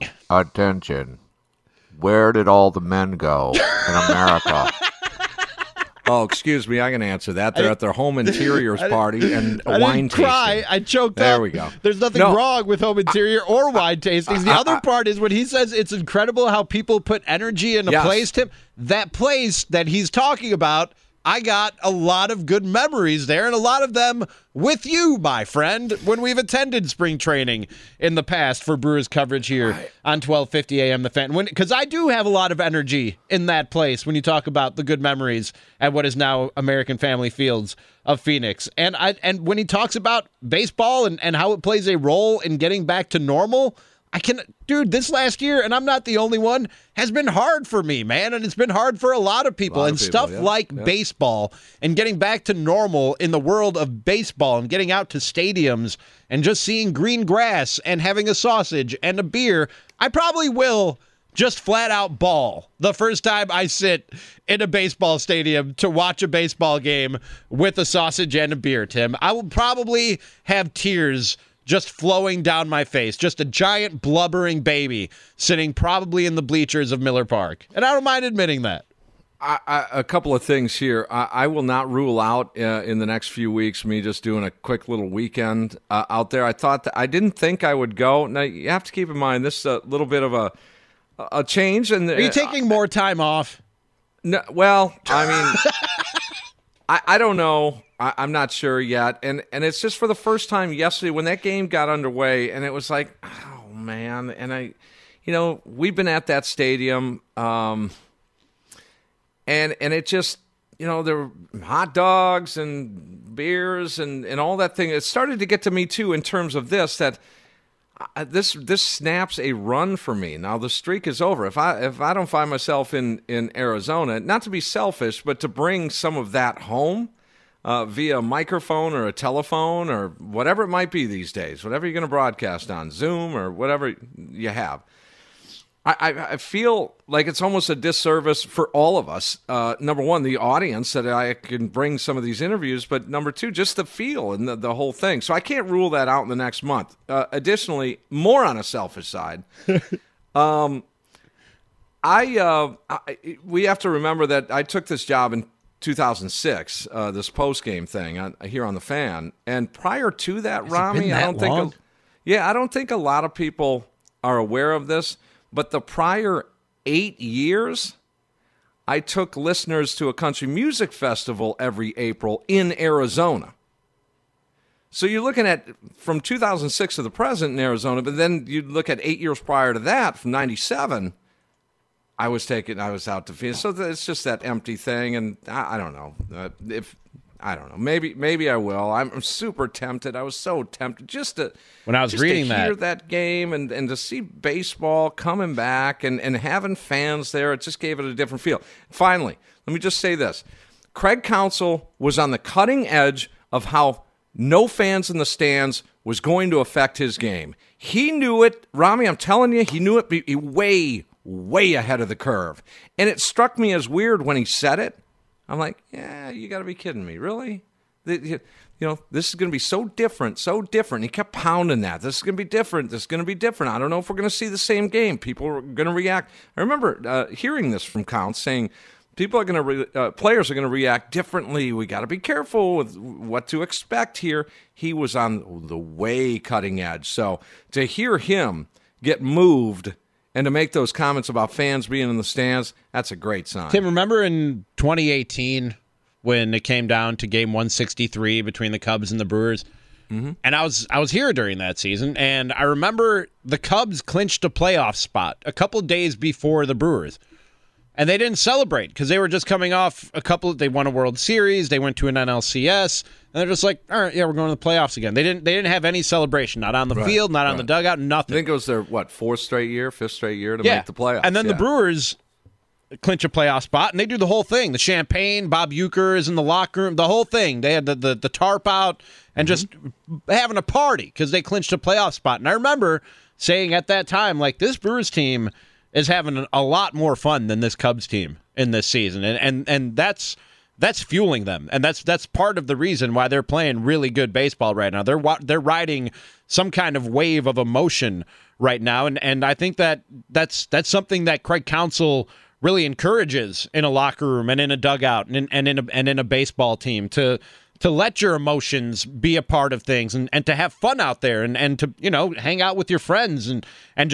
Where did all the men go in America? Oh, excuse me. I can answer that. They're at their home interiors party and a wine tasting. I choked there up. There we go. There's nothing wrong with home interior or wine tastings. The other part is when he says it's incredible how people put energy in a place, Tim. That place that he's talking about, I got a lot of good memories there, and a lot of them with you, my friend, when we've attended spring training in the past for Brewers coverage here on 1250 AM The Fan. Because I do have a lot of energy in that place when you talk about the good memories at what is now American Family Fields of Phoenix. And when he talks about baseball and how it plays a role in getting back to normal, dude, this last year, and I'm not the only one, has been hard for me, man. And it's been hard for a lot of people. Baseball and getting back to normal in the world of baseball and getting out to stadiums and just seeing green grass and having a sausage and a beer, I probably will just flat out bawl the first time I sit in a baseball stadium to watch a baseball game with a sausage and a beer, Tim. I will probably have tears just flowing down my face, just a giant blubbering baby sitting probably in the bleachers of Miller Park. And I don't mind admitting that. A couple of things here. I will not rule out in the next few weeks me just doing a quick little weekend out there. I didn't think I would go. Now, you have to keep in mind, this is a little bit of a change. And are you taking more time off? No, well, I mean, I don't know. I'm not sure yet. And it's just for the first time yesterday when that game got underway, and it was like, oh, man. And we've been at that stadium, and it just, there were hot dogs and beers and all that thing. It started to get to me, too, in terms of this snaps a run for me. Now, the streak is over. If I don't find myself in Arizona, not to be selfish, but to bring some of that home, via a microphone or a telephone or whatever it might be these days, whatever you're going to broadcast on, Zoom or whatever you have. I feel like it's almost a disservice for all of us. Number one, the audience, that I can bring some of these interviews, but number two, just the feel and the whole thing. So I can't rule that out in the next month. Additionally, more on a selfish side, we have to remember that I took this job in 2006, this post-game thing here on The Fan. And prior to that, Rami, I don't think a lot of people are aware of this, but the prior 8 years, I took listeners to a country music festival every April in Arizona. So you're looking at from 2006 to the present in Arizona, but then you look at 8 years prior to that, from 97, I was out to Phoenix. So it's just that empty thing, and I don't know. I don't know. Maybe I will. I'm super tempted. I was so tempted just to when I was reading to hear that game and to see baseball coming back and having fans there. It just gave it a different feel. Finally, let me just say this. Craig Counsell was on the cutting edge of how no fans in the stands was going to affect his game. He knew it. Rami, I'm telling you, he knew it way ahead of the curve. And it struck me as weird when he said it. I'm like, yeah, you got to be kidding me. Really? This is going to be so different. He kept pounding that. This is going to be different. I don't know if we're going to see the same game. People are going to react. I remember hearing this from Count saying players are going to react differently. We got to be careful with what to expect here. He was on the way cutting edge. So to hear him get moved and to make those comments about fans being in the stands, that's a great sign. Tim, remember in 2018 when it came down to game 163 between the Cubs and the Brewers? Mm-hmm. And I was here during that season, and I remember the Cubs clinched a playoff spot a couple of days before the Brewers. And they didn't celebrate because they were just coming off they won a World Series, they went to an NLCS, and they're just like, all right, yeah, we're going to the playoffs again. They didn't have any celebration, not on the field, not on the dugout, nothing. I think it was their, fifth straight year to make the playoffs. And then the Brewers clinch a playoff spot, and they do the whole thing. The champagne, Bob Uecker is in the locker room, the whole thing. They had the tarp out and just having a party because they clinched a playoff spot. And I remember saying at that time, like, this Brewers team is having a lot more fun than this Cubs team in this season, and that's fueling them, and that's part of the reason why they're playing really good baseball right now. They're riding some kind of wave of emotion right now, and I think that's something that Craig Counsell really encourages in a locker room and in a dugout and in a baseball team to let your emotions be a part of things and to have fun out there and to, hang out with your friends and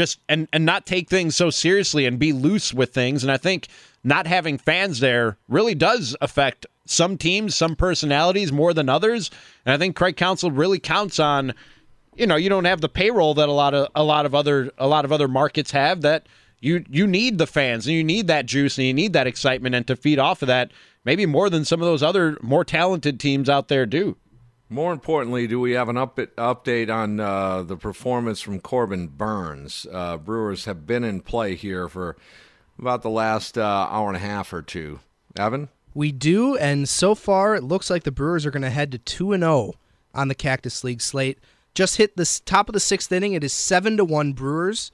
not take things so seriously and be loose with things. And I think not having fans there really does affect some teams, some personalities more than others. And I think Craig Counsell really counts on, you don't have the payroll that a lot of other markets have, that you need the fans and you need that juice and you need that excitement, and to feed off of that, maybe more than some of those other more talented teams out there do. More importantly, do we have an update on the performance from Corbin Burnes? Brewers have been in play here for about the last hour and a half or two. Evan? We do, and so far it looks like the Brewers are going to head to 2-0 on the Cactus League slate. Just hit the top of the sixth inning. It is 7-1 Brewers.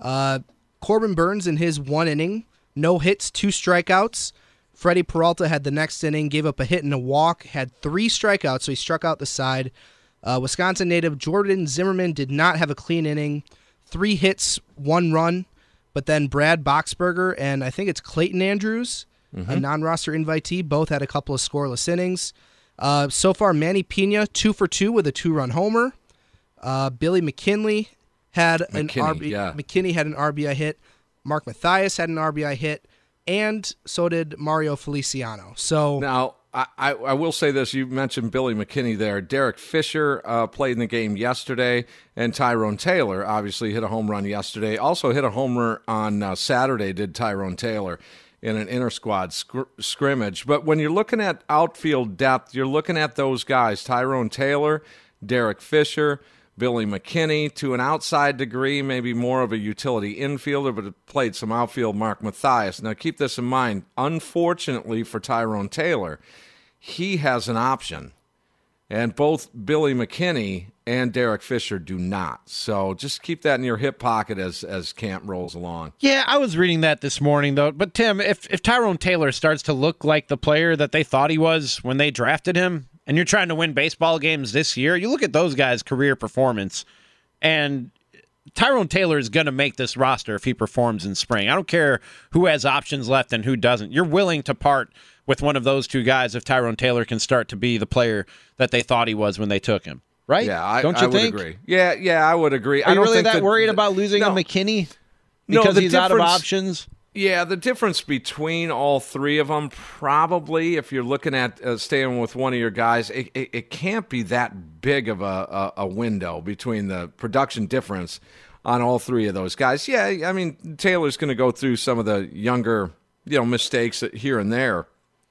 Corbin Burnes in his one inning, no hits, 2 strikeouts. Freddie Peralta had the next inning, gave up a hit and a walk, had 3 strikeouts, so he struck out the side. Wisconsin native Jordan Zimmerman did not have a clean inning. 3 hits, 1 run, but then Brad Boxberger and I think it's Clayton Andrews, a non-roster invitee, both had a couple of scoreless innings. So far, Manny Pena, 2 for 2 with a 2-run homer. Billy McKinley had McKinney had an RBI hit. Mark Mathias had an RBI hit. And so did Mario Feliciano. So now, I will say this. You mentioned Billy McKinney there. Derek Fisher played in the game yesterday, and Tyrone Taylor obviously hit a home run yesterday. Also hit a homer on Saturday, did Tyrone Taylor, in an inter-squad scrimmage. But when you're looking at outfield depth, you're looking at those guys, Tyrone Taylor, Derek Fisher, Billy McKinney, to an outside degree, maybe more of a utility infielder, but played some outfield, Mark Mathias. Now, keep this in mind. Unfortunately for Tyrone Taylor, he has an option, and both Billy McKinney and Derek Fisher do not. So just keep that in your hip pocket as camp rolls along. Yeah, I was reading that this morning, though. But, Tim, if Tyrone Taylor starts to look like the player that they thought he was when they drafted him, and you're trying to win baseball games this year, you look at those guys' career performance, and Tyrone Taylor is going to make this roster if he performs in spring. I don't care who has options left and who doesn't. You're willing to part with one of those two guys if Tyrone Taylor can start to be the player that they thought he was when they took him, right? Yeah, I would agree. Yeah, I would agree. Are you really that worried about losing a McKinney because he's out of options? Yeah, the difference between all three of them, probably, if you're looking at staying with one of your guys, it can't be that big of a window between the production difference on all three of those guys. Yeah, I mean, Taylor's going to go through some of the younger, mistakes here and there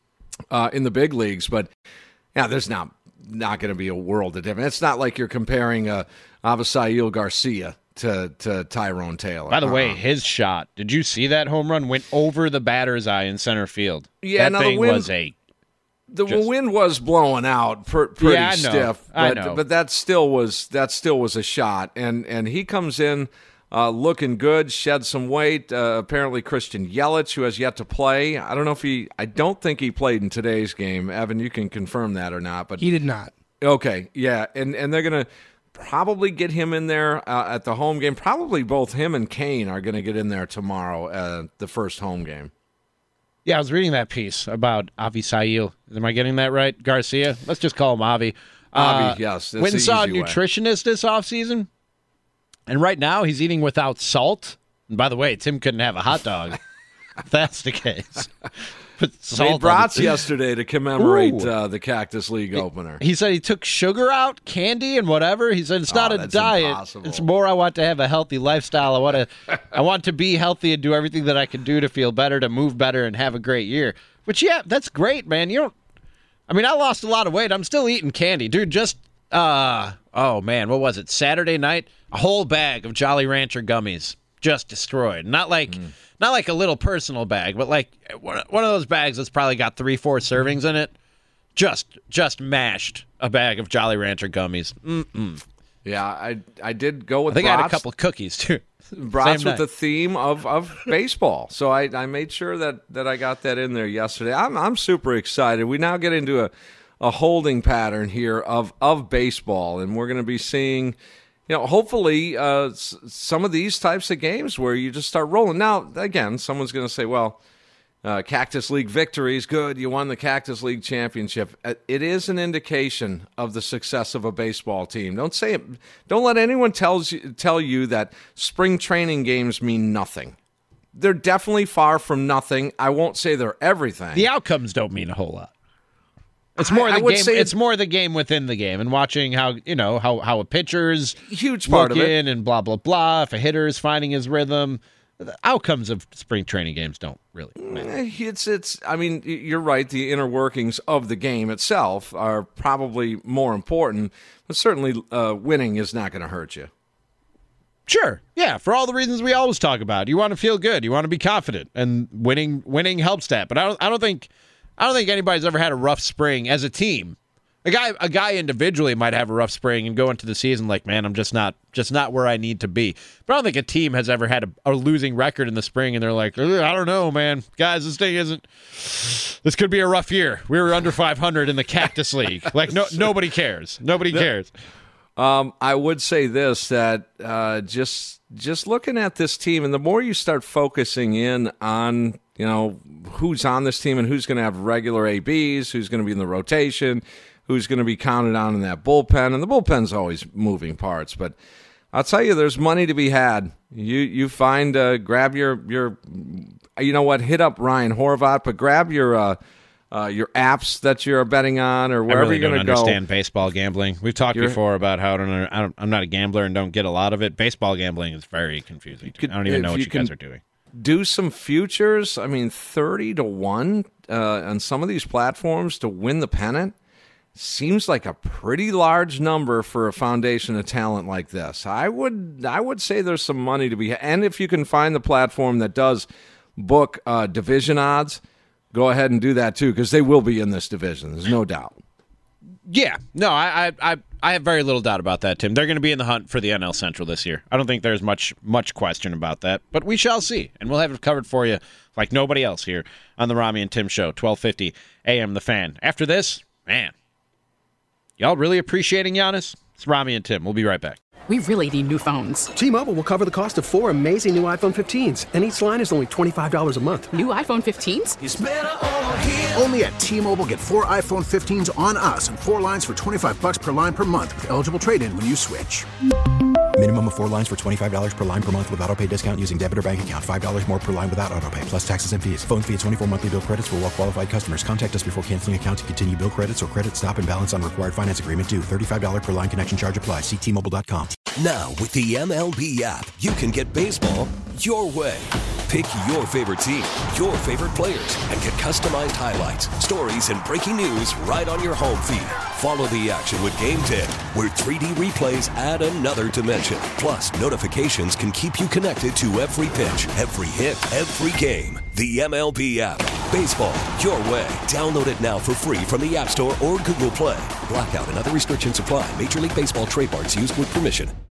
in the big leagues, but yeah, there's not going to be a world of difference. It's not like you're comparing Avisail Garcia to Tyrone Taylor. By the way, his shot, did you see that home run? Went over the batter's eye in center field. Yeah, that thing was the wind was blowing out pretty stiff, I know. But that still was a shot, and he comes in looking good, shed some weight. Apparently, Christian Yelich, who has yet to play, I don't think he played in today's game. Evan, you can confirm that or not, but he did not. Okay, yeah, and they're gonna probably get him in there at the home game. Probably both him and Kane are going to get in there tomorrow, the first home game. Yeah, I was reading that piece about Avisail. Am I getting that right? Garcia? Let's just call him Avi. Avi, yes. Went and saw a nutritionist this offseason, and right now he's eating without salt. And by the way, Tim couldn't have a hot dog if that's the case. Made brats yesterday to commemorate the Cactus League opener. He said he took sugar out, candy, and whatever. He said it's not a diet. Impossible. It's more I want to have a healthy lifestyle. I want to be healthy and do everything that I can do to feel better, to move better, and have a great year. Which, yeah, that's great, man. I lost a lot of weight. I'm still eating candy. Dude, just, oh, man, what was it? Saturday night, a whole bag of Jolly Rancher gummies just destroyed. Not like a little personal bag, but like one of those bags that's probably got 3-4 servings in it. Just mashed a bag of Jolly Rancher gummies. Yeah, I did go with I think brats. I had a couple of cookies, too. Brats with the theme of baseball. So I made sure that I got that in there yesterday. I'm super excited. We now get into a holding pattern here of baseball, and we're going to be seeing – hopefully some of these types of games where you just start rolling. Now, again, someone's going to say, well, Cactus League victory is good. You won the Cactus League championship. It is an indication of the success of a baseball team. Don't say it. Don't let anyone tell you that spring training games mean nothing. They're definitely far from nothing. I won't say they're everything. The outcomes don't mean a whole lot. It's more the game. It's more the game within the game, and watching how a pitcher's huge part of it, and blah blah blah. If a hitter is finding his rhythm, the outcomes of spring training games don't really matter. It's. I mean, you're right. The inner workings of the game itself are probably more important, but certainly winning is not going to hurt you. Sure, yeah, for all the reasons we always talk about. You want to feel good, you want to be confident, and winning helps that. But I don't think anybody's ever had a rough spring as a team. A guy individually might have a rough spring and go into the season like, man, I'm just not where I need to be. But I don't think a team has ever had a losing record in the spring and they're like, I don't know, man. Guys, this could be a rough year. We were under 500 in the Cactus League. Like, nobody cares. Nobody cares. I would say this, that just looking at this team, and the more you start focusing in on who's on this team and who's going to have regular ABs, who's going to be in the rotation, who's going to be counted on in that bullpen. And the bullpen's always moving parts. But I'll tell you, there's money to be had. You find, grab your hit up Ryan Horvat, but grab your apps that you're betting on or wherever you're going to go. I really don't understand baseball gambling. We've talked before about how I'm not a gambler and don't get a lot of it. Baseball gambling is very confusing. I don't even know what you guys are doing. Do some futures. 30-1 on some of these platforms to win the pennant seems like a pretty large number for a foundation of talent like this. I would say there's some money to be, and if you can find the platform that does book division odds, go ahead and do that too, because they will be in this division. There's no doubt. Yeah, no, I have very little doubt about that, Tim. They're going to be in the hunt for the NL Central this year. I don't think there's much question about that, but we shall see, and we'll have it covered for you like nobody else here on the Rami and Tim Show, 1250 AM The Fan. After this, man, y'all really appreciating Giannis? It's Rami and Tim. We'll be right back. We really need new phones. T-Mobile will cover the cost of 4 amazing new iPhone 15s, and each line is only $25 a month. New iPhone 15s? It's better over here. Only at T-Mobile, get 4 iPhone 15s on us and 4 lines for $25 per line per month with eligible trade-in when you switch. Minimum of 4 lines for $25 per line per month with autopay discount using debit or bank account. $5 more per line without autopay, plus taxes and fees. Phone fee at 24 monthly bill credits for well-qualified customers. Contact us before canceling account to continue bill credits or credit stop and balance on required finance agreement due. $35 per line connection charge applies. See T-Mobile.com. Now, with the MLB app, you can get baseball your way. Pick your favorite team, your favorite players, and get customized highlights, stories, and breaking news right on your home feed. Follow the action with Game 10, where 3D replays add another dimension. Plus, notifications can keep you connected to every pitch, every hit, every game. The MLB app. Baseball your way. Download it now for free from the App Store or Google Play. Blackout and other restrictions apply. Major League Baseball trademarks used with permission.